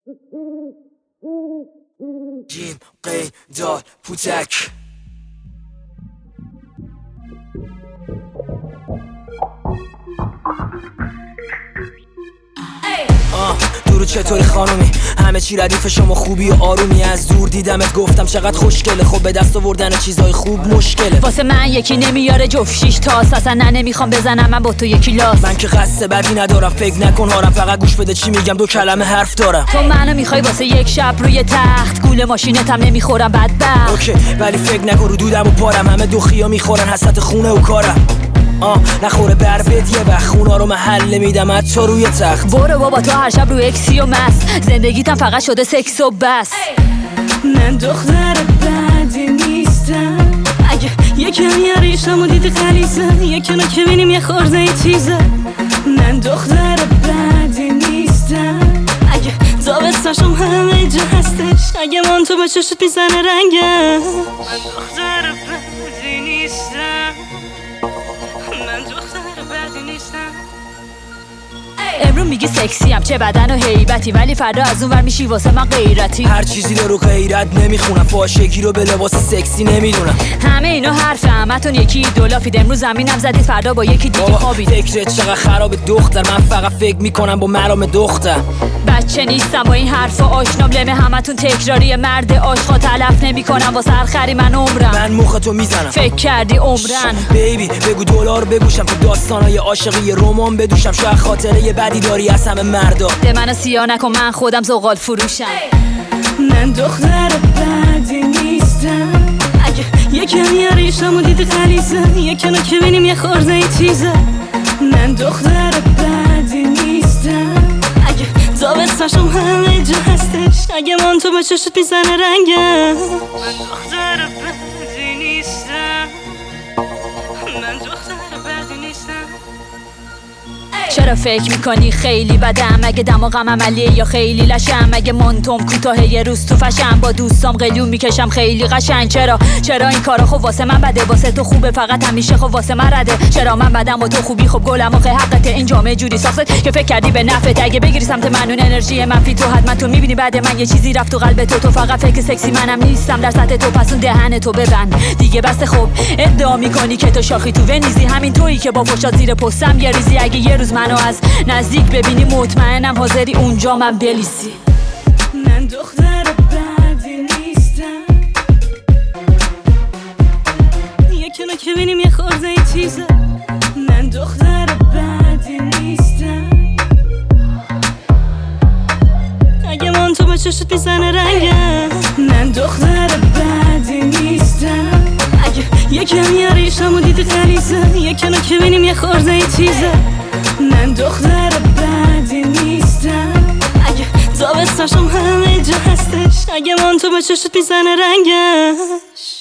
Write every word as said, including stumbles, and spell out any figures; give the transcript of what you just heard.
جیم قی دال پوتک درو چطوری خانومی؟ همه چی ردیف شما خوبی و آرومی. از دور دیدمت گفتم چقدر خوشگله. خب به دست آوردن چیزای خوب مشکله. واسه من یکی نمیاره جفت شیش تاس. اصلا نه نمیخوام بزنم من با تو یکی لاس. من که قصد بدی ندارم فکر نکن هارم. فقط گوش بده چی میگم دو کلمه حرف دارم. تو منو میخوای واسه یک شب روی تخت. گول ماشینتم نمیخورم بدبخت. اوکی ولی فکر نکن رو دودم و پارم. همه دوخیا میخورن حسرت خونه و کارم. آه نخوره بر بد یه وقت خونا رو محل میدم از تو روی تخت. برو بابا تو هر شب رو اکسی و مست. زندگیتم فقط شده سکس و بس. من دختر بدی نیستم. اگه یکم یه ریشم و دیدی خلیزم یکنو که بینیم یه خورده ای چیزه. من دختر بدی نیستم. اگه زابستاشم همه جا هستش. اگه من تو به چشت میزنه رنگم. من دختر بدی نیستم. من دختر بدی نیستم. امرو میگی سکسی هم چه بدن و هیبتی. ولی فردا از اون ور میشی واسه من غیرتی. هر چیزی رو غیرت نمیخونم. فاشگی رو به لباس سکسی نمیدونم. همه اینو حرف همتون یکی دولافید. امروز زمینم زدید فردا با یکی دیگه خوابید. فکرت چقدر خراب دختر. من فقط فکر میکنم با مرام دختر. بچه نیستم با این حرفا آشنام. لمه همتون تکراری مرد عاشقا. تلف نمیکنم واسه هر خری من عمرم. من مخ تو میزنم فکر کردی عمرن. بیبی بگو دلار بگوشم تو داستانای عاشقی رمان بدوشم. شاید خاطره یه بدی داری از همه مردا. ده منو سیاه نکن من خودم زغال فروشم. من دختر بدی نیستم. اگه یکم یه ریشم و دیدی خلیزم یکنو که بینیم یه خورده ای چیزه. من دختر بدی نیستم. اگه زابستاشم همه جا هستش. اگه من تو به چشت میزنه رنگم. من دختر بدی نیستم. من دختر بدی نیستم. چرا فکر میکنی خیلی بدم؟ اگه دماغم عملیه یا خیلی لشم؟ اگه منتم کوتاه یه روز تو فشم با دوستام قلیون میکشم خیلی قشنگ. چرا چرا این کارا خب واسه من بده واسه تو خوبه فقط همیشه خب واسه من رده. چرا من بدم و تو خوبی خب گلم آخه حقته. این جامعه جوری ساخته که فکر کردی به نفعت. اگه بگیری سمت من اون انرژی منفی تو حتما تو میبینی بعد من یه چیزی رفت تو قلب تو. تو فقط فکر سکسی منم نیستم در سطح تو. پس اون دهن تو ببند دیگه بس. خب ادعا میکنی که تو شاخی تو ونیزی. همین تویی که با فوشات زیر پستم یه ریزی. اگه یه روز منو از نزدیک ببینی مطمئنم حاضری اونجا من بلیسی. من دختر بدی نیستم. یکنو که بینیم یه خورده ای چیزه. من دختر بدی نیستم. اگه من تو به چشت میزنه رنگم. من دختر بدی نیستم. اگه یکم یه ریشم و دیدی خلیزم یکنو که بینیم یه خورده ای چیزه. من دختر بدی نیستم. اگه زابستاشم همه جا هستش. اگه من تو به چشت میزنه رنگش.